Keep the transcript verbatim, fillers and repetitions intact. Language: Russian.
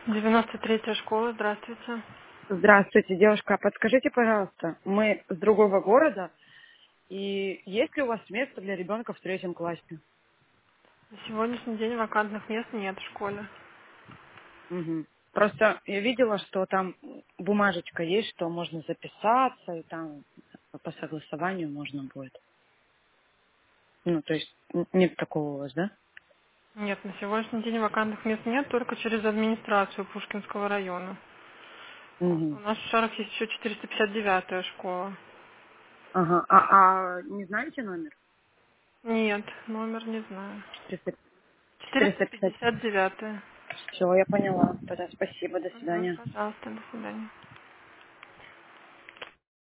девяносто третья школа, здравствуйте. Здравствуйте, девушка. А подскажите, пожалуйста, мы с другого города, и есть ли у вас место для ребенка в третьем классе? На сегодняшний день вакантных мест нет в школе. Мгм. Просто я видела, что там бумажечка есть, что можно записаться, и там по согласованию можно будет. Ну, то есть н- нет такого у вас, да? Нет, на сегодняшний день вакантных мест нет, только через администрацию Пушкинского района. У Мгм. нас в Шарах есть еще четыреста пятьдесят девятая школа. Ага. А, а не знаете номер? Нет, номер не знаю. четыреста, четыреста четыреста пятьдесят. пятьдесят девятая. Все, я поняла. Тогда спасибо, до Угу, свидания. пожалуйста, до свидания.